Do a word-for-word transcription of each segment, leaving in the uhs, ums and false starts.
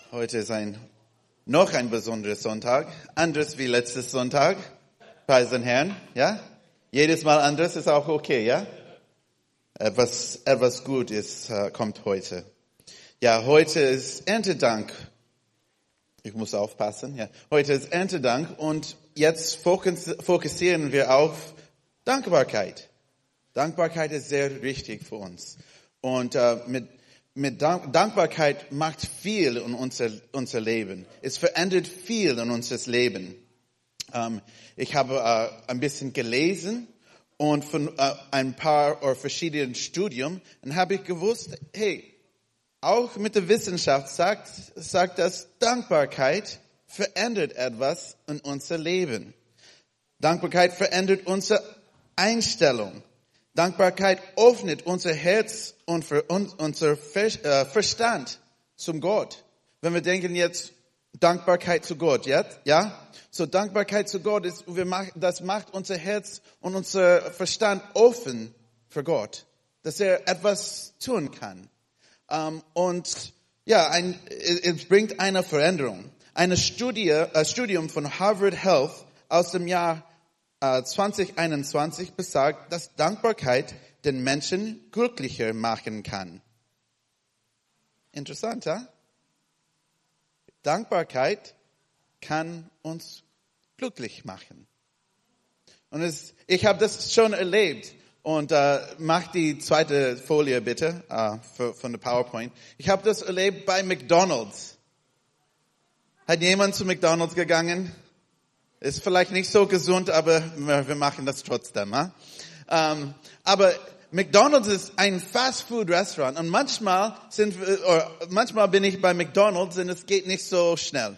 Heute ist ein, noch ein besonderer Sonntag, anders wie letztes Sonntag, preis den Herrn, ja? Jedes Mal anders ist auch okay, ja? Etwas, etwas Gutes uh, kommt heute. Ja, heute ist Erntedank. Ich muss aufpassen, ja. Heute ist Erntedank und jetzt fokus, fokussieren wir auf Dankbarkeit. Dankbarkeit ist sehr wichtig für uns. Und uh, mit Mit Dankbarkeit macht viel in unser, unser Leben. Es verändert viel in unser Leben. Ähm, ich habe äh, ein bisschen gelesen und von äh, ein paar oder verschiedenen Studien und habe ich gewusst, hey, auch mit der Wissenschaft sagt, sagt das, Dankbarkeit verändert etwas in unser Leben. Dankbarkeit verändert unsere Einstellung. Dankbarkeit öffnet unser Herz und für uns, unser Verstand zum Gott. Wenn wir denken jetzt Dankbarkeit zu Gott, ja? Ja? So Dankbarkeit zu Gott ist, wir machen, das macht unser Herz und unser Verstand offen für Gott, dass er etwas tun kann. Um, und ja, ein, es bringt eine Veränderung. Eine Studie, ein Studium von Harvard Health aus dem Jahr zwanzig einundzwanzig besagt, dass Dankbarkeit den Menschen glücklicher machen kann. Interessant, ja? Dankbarkeit kann uns glücklich machen. Und es, ich habe das schon erlebt. Und äh, mach die zweite Folie bitte äh, für, von der PowerPoint. Ich habe das erlebt bei McDonald's. Hat jemand zu McDonald's gegangen? Ist vielleicht nicht so gesund, aber wir machen das trotzdem. Äh? Ähm, aber McDonald's ist ein Fast-Food-Restaurant und manchmal sind wir, oder manchmal bin ich bei McDonald's und es geht nicht so schnell.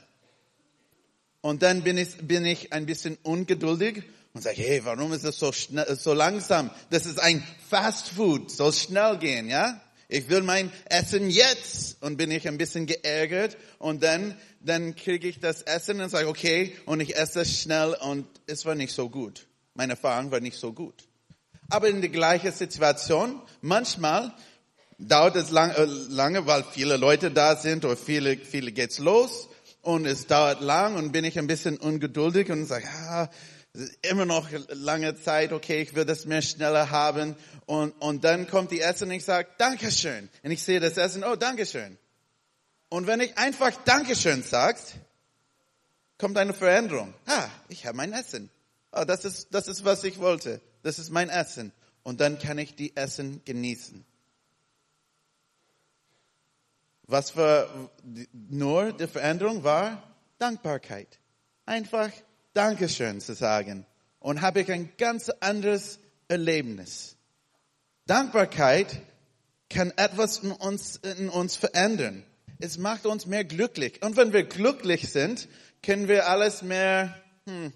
Und dann bin ich bin ich ein bisschen ungeduldig und sage, hey, warum ist das so schnell, so langsam? Das ist ein Fast-Food, soll schnell gehen, ja? Ich will mein Essen jetzt und bin ich ein bisschen geärgert und dann dann kriege ich das Essen und sage okay und ich esse es schnell und es war nicht so gut. Meine Erfahrung war nicht so gut. Aber in der gleichen Situation, manchmal dauert es lang, äh, lange, weil viele Leute da sind oder viele viele geht's los und es dauert lang und bin ich ein bisschen ungeduldig und sage, ah, immer noch lange Zeit, okay, ich will das mehr schneller haben. Und, und dann kommt die Essen und ich sage, Dankeschön. Und ich sehe das Essen, oh, Dankeschön. Und wenn ich einfach Dankeschön sage, kommt eine Veränderung. Ah, ich habe mein Essen. Oh, das ist, das ist, was ich wollte. Das ist mein Essen. Und dann kann ich die Essen genießen. Was für nur die Veränderung war? Dankbarkeit. Einfach Dankeschön zu sagen. Und habe ich ein ganz anderes Erlebnis. Dankbarkeit kann etwas in uns, in uns verändern. Es macht uns mehr glücklich. Und wenn wir glücklich sind, können wir alles mehr, hm,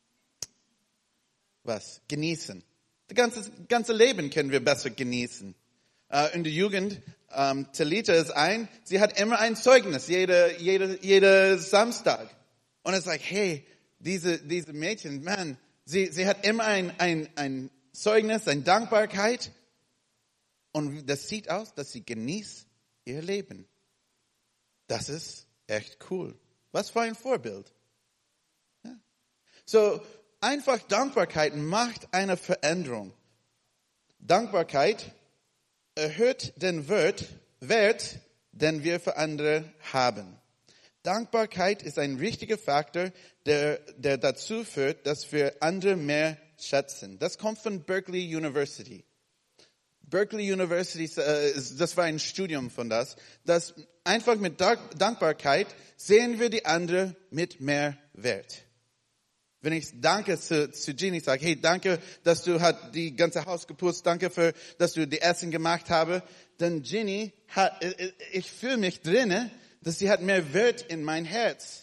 was, genießen. Das ganze, ganze Leben können wir besser genießen. Uh, in der Jugend, um, Talita ist ein, sie hat immer ein Zeugnis, jede, jede, jede Samstag. Und es sagt, hey, diese, diese Mädchen, man, sie, sie hat immer ein, ein, ein Zeugnis, eine Dankbarkeit. Und das sieht aus, dass sie genießt ihr Leben. Das ist echt cool. Was für ein Vorbild. Ja. So, einfach Dankbarkeit macht eine Veränderung. Dankbarkeit erhöht den Wert, Wert, den wir für andere haben. Dankbarkeit ist ein wichtiger Faktor, der, der dazu führt, dass wir andere mehr schätzen. Das kommt von Berkeley University. Berkeley University, äh, das war ein Studium von das, dass einfach mit Dankbarkeit sehen wir die andere mit mehr Wert. Wenn ich danke zu, zu Ginny sage, hey, danke, dass du hat die ganze Haus geputzt, danke für, dass du die Essen gemacht habe, dann Ginny hat, ich fühle mich drinne, dass sie hat mehr Wert in mein Herz.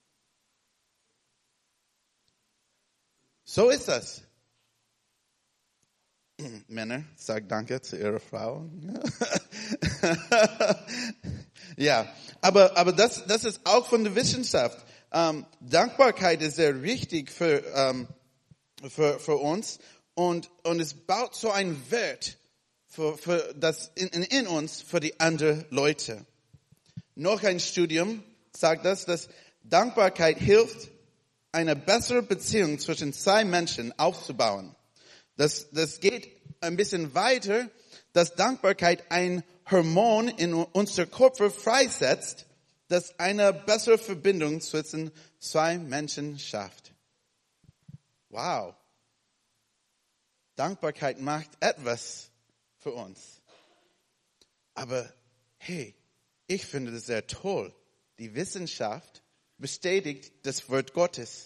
So ist das. Männer, sag Danke zu ihrer Frau. Ja, aber aber das das ist auch von der Wissenschaft. Ähm, Dankbarkeit ist sehr wichtig für ähm, für für uns und und es baut so einen Wert für für das in in uns für die anderen Leute. Noch ein Studium sagt das, dass Dankbarkeit hilft, eine bessere Beziehung zwischen zwei Menschen aufzubauen. Das, das geht ein bisschen weiter, dass Dankbarkeit ein Hormon in unser Körper freisetzt, das eine bessere Verbindung zwischen zwei Menschen schafft. Wow. Dankbarkeit macht etwas für uns. Aber hey, ich finde das sehr toll. Die Wissenschaft bestätigt das Wort Gottes.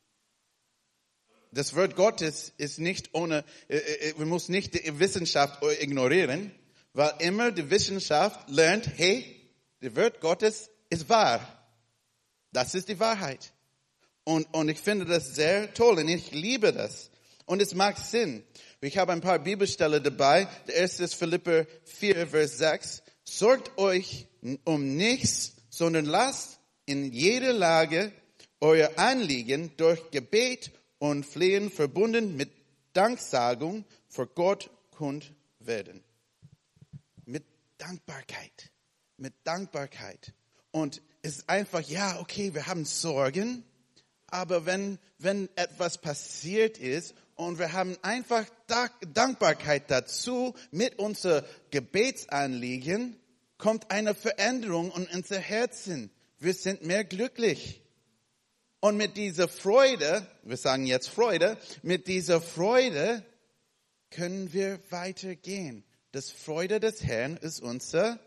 Das Wort Gottes ist nicht ohne, wir müssen nicht die Wissenschaft ignorieren, weil immer die Wissenschaft lernt, hey, das Wort Gottes ist wahr. Das ist die Wahrheit. Und, und ich finde das sehr toll und ich liebe das. Und es macht Sinn. Ich habe ein paar Bibelstellen dabei. Der erste ist Philipper vier, Vers sechs. Sorgt euch um nichts, sondern lasst in jeder Lage euer Anliegen durch Gebet und Flehen verbunden mit Danksagung vor Gott kund werden. Mit Dankbarkeit. Mit Dankbarkeit. Und es ist einfach, ja, okay, wir haben Sorgen, aber wenn, wenn etwas passiert ist und wir haben einfach Dankbarkeit dazu mit unser Gebetsanliegen, kommt eine Veränderung in unser Herzen. Wir sind mehr glücklich. Und mit dieser Freude, wir sagen jetzt Freude, mit dieser Freude können wir weitergehen. Das Freude des Herrn ist unser,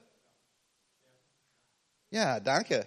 ja, danke.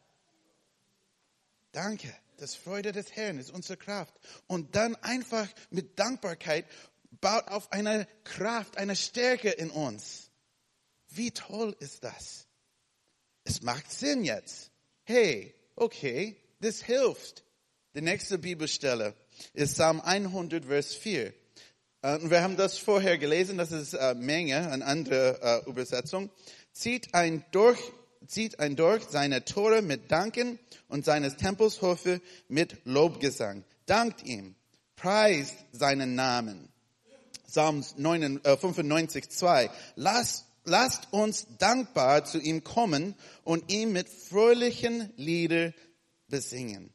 Danke. Das Freude des Herrn ist unsere Kraft. Und dann einfach mit Dankbarkeit baut auf eine Kraft, eine Stärke in uns. Wie toll ist das? Es macht Sinn jetzt. Hey, okay, das hilft. Die nächste Bibelstelle ist Psalm hundert, Vers vier. Und wir haben das vorher gelesen, das ist äh, Menge, eine andere äh, Übersetzung. Zieht ein durch, zieht ein durch seine Tore mit Danken und seines Tempels Höfe mit Lobgesang. Dankt ihm, preist seinen Namen. Psalm fünfundneunzig, zwei. Lasst, lasst uns dankbar zu ihm kommen und ihm mit fröhlichen Liedern besingen.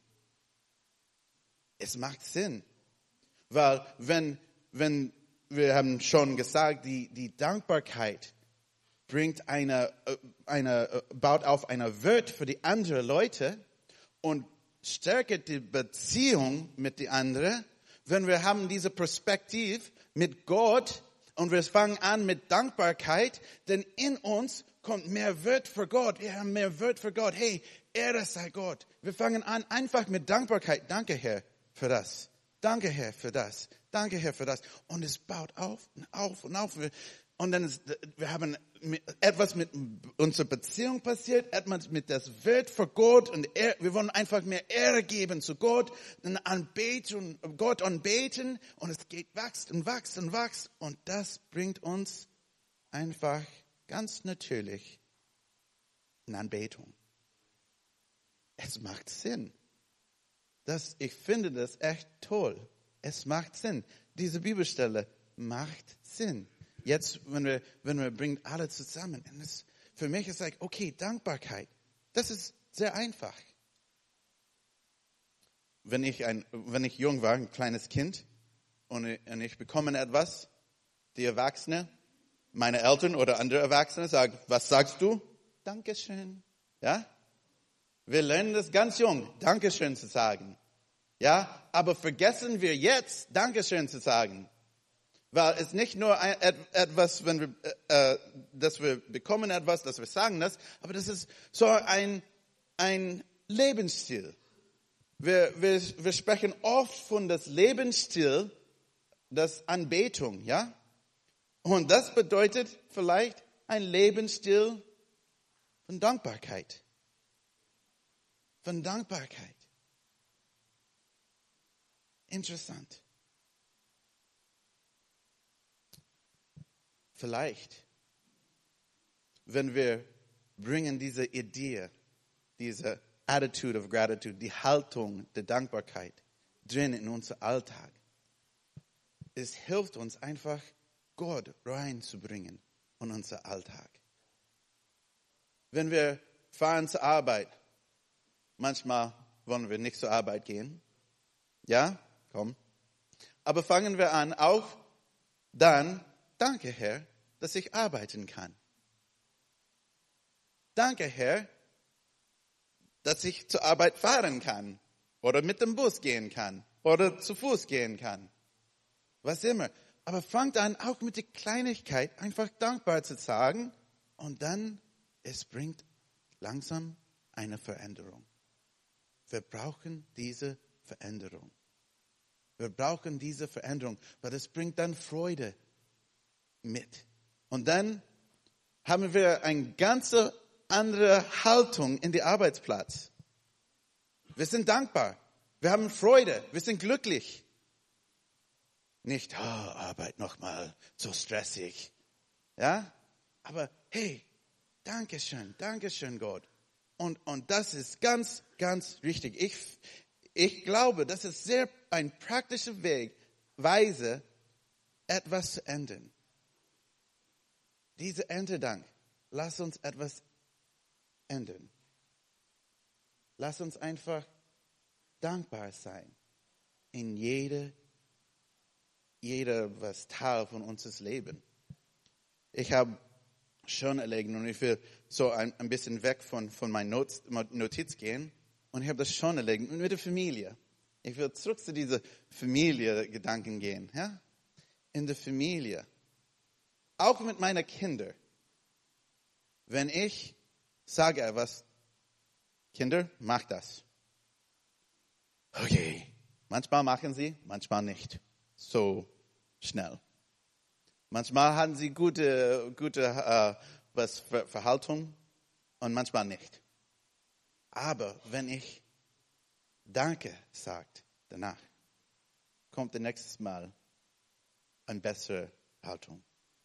Es macht Sinn, weil wenn, wenn wir haben schon gesagt, die, die Dankbarkeit bringt eine, eine, baut auf einer Wert für die anderen Leute und stärkt die Beziehung mit den anderen, wenn wir haben diese Perspektive mit Gott und wir fangen an mit Dankbarkeit, denn in uns kommt mehr Wert für Gott. Wir haben mehr Wert für Gott. Hey, Ehre sei Gott. Wir fangen an einfach mit Dankbarkeit. Danke, Herr, für das. Danke, Herr, für das. Danke, Herr, für das. Und es baut auf und auf und auf. Und dann ist, wir haben etwas mit unserer Beziehung passiert, etwas mit das Wert für Gott und er, wir wollen einfach mehr Ehre geben zu Gott, eine Anbetung, Gott anbeten und es geht wächst und wächst und wächst und das bringt uns einfach ganz natürlich in Anbetung. Es macht Sinn. Das, ich finde das echt toll. Es macht Sinn. Diese Bibelstelle macht Sinn. Jetzt, wenn wir, wenn wir bringen alle zusammen. Und das, für mich ist like, okay, Dankbarkeit. Das ist sehr einfach. Wenn ich ein, wenn ich jung war, ein kleines Kind, und, und ich bekomme etwas, die Erwachsene, meine Eltern oder andere Erwachsene sagen, was sagst du? Dankeschön. Ja? Wir lernen das ganz jung, Dankeschön zu sagen. Ja? Aber vergessen wir jetzt, Dankeschön zu sagen. Weil es nicht nur ein, etwas, wenn wir, äh, dass wir bekommen etwas, dass wir sagen das, aber das ist so ein, ein Lebensstil. Wir, wir, wir sprechen oft von das Lebensstil, das Anbetung, ja? Und das bedeutet vielleicht ein Lebensstil von Dankbarkeit. Von Dankbarkeit. Interessant. Vielleicht, wenn wir bringen diese Idee, diese Attitude of Gratitude, die Haltung der Dankbarkeit drin in unser Alltag, es hilft uns einfach, Gott reinzubringen in unser Alltag. Wenn wir fahren zur Arbeit manchmal wollen wir nicht zur Arbeit gehen. Ja, komm. Aber fangen wir an, auch dann, danke Herr, dass ich arbeiten kann. Danke Herr, dass ich zur Arbeit fahren kann oder mit dem Bus gehen kann oder zu Fuß gehen kann. Was immer. Aber fangt an, auch mit der Kleinigkeit einfach dankbar zu sagen und dann, es bringt langsam eine Veränderung. Wir brauchen diese Veränderung. Wir brauchen diese Veränderung, weil das bringt dann Freude mit. Und dann haben wir eine ganz andere Haltung in die Arbeitsplatz. Wir sind dankbar. Wir haben Freude. Wir sind glücklich. Nicht, oh, Arbeit nochmal, so stressig. Ja? Aber hey, danke schön, danke schön Gott. Und, und das ist ganz, ganz wichtig. Ich, ich glaube, das ist sehr ein praktischer Weg, Weise, etwas zu ändern. Diese Erntedank, lass uns etwas ändern. Lass uns einfach dankbar sein in jede, jeder was Teil von unseres Lebens. Ich habe schon erlebt und ich will so ein, ein bisschen weg von, von meiner Not, Notiz gehen und ich habe das schon erlebt mit der Familie. Ich will zurück zu dieser Familie-Gedanken gehen. Ja? In der Familie, auch mit meinen Kindern. Wenn ich sage etwas, Kinder, mach das. Okay, manchmal machen sie, manchmal nicht. So schnell. Manchmal haben sie gute, gute äh, was Ver- Verhaltung und manchmal nicht. Aber wenn ich Danke sagt danach, kommt das nächste Mal eine bessere Haltung.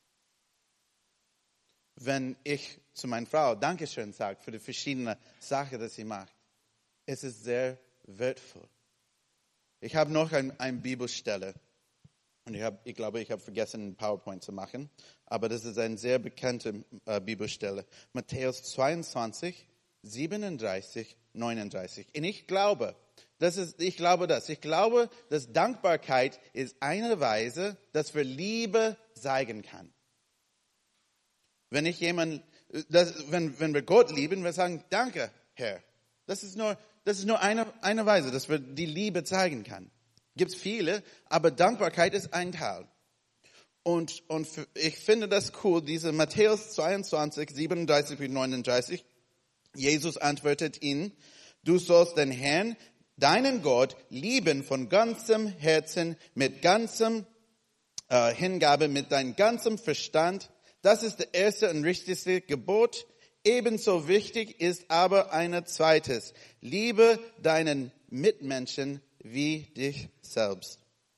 Wenn ich zu meiner Frau Dankeschön sage für die verschiedenen Sachen, die sie macht, es ist sehr wertvoll. Ich habe noch ein, eine Bibelstelle. Und ich, hab, ich glaube, ich habe vergessen, einen PowerPoint zu machen. Aber das ist eine sehr bekannte äh, Bibelstelle. Matthäus zweiundzwanzig, siebenunddreißig, neununddreißig. Und ich glaube, das ist, ich glaube das. Ich glaube, dass Dankbarkeit ist eine Weise, dass wir Liebe zeigen kann. Wenn ich jemand, das, wenn, wenn wir Gott lieben, wir sagen, danke, Herr. Das ist nur, das ist nur eine, eine Weise, dass wir die Liebe zeigen kann. Gibt's viele, aber Dankbarkeit ist ein Teil. Und, und für, ich finde das cool, diese Matthäus zweiundzwanzig, siebenunddreißig bis neununddreißig. Jesus antwortet ihnen, du sollst den Herrn, deinen Gott, lieben von ganzem Herzen, mit ganzem äh, Hingabe, mit deinem ganzen Verstand. Das ist das erste und wichtigste Gebot. Ebenso wichtig ist aber ein zweites. Liebe deinen Mitmenschen wie dich selbst.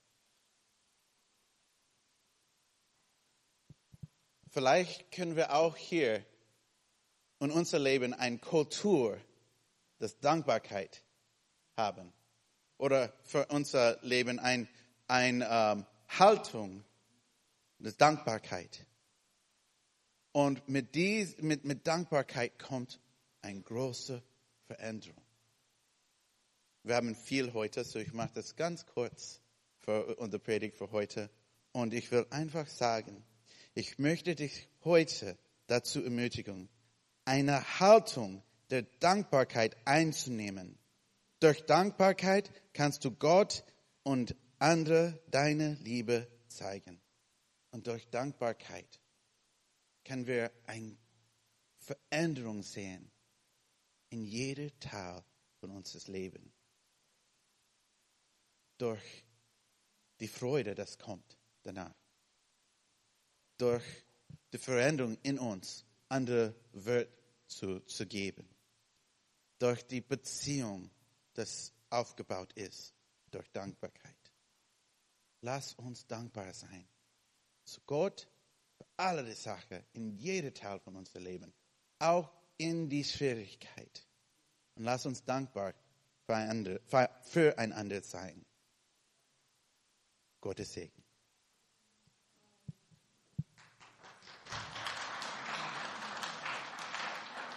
Vielleicht können wir auch hier in unser Leben eine Kultur der Dankbarkeit haben. Oder für unser Leben eine ein, ähm, Haltung der Dankbarkeit. Und mit, dies, mit, mit Dankbarkeit kommt eine große Veränderung. Wir haben viel heute, so ich mache das ganz kurz für unsere Predigt für heute. Und ich will einfach sagen, ich möchte dich heute dazu ermutigen, eine Haltung der Dankbarkeit einzunehmen. Durch Dankbarkeit kannst du Gott und andere deine Liebe zeigen. Und durch Dankbarkeit können wir eine Veränderung sehen in jedem Teil von unseres Lebens. Durch die Freude, das kommt danach. Durch die Veränderung in uns, andere Wert zu, zu geben. Durch die Beziehung, das aufgebaut ist, durch Dankbarkeit. Lass uns dankbar sein zu Gott für alle die Sachen, in jedem Teil von unserem Leben, auch in die Schwierigkeit. Und lass uns dankbar füreinander, füreinander sein. Gottes Segen.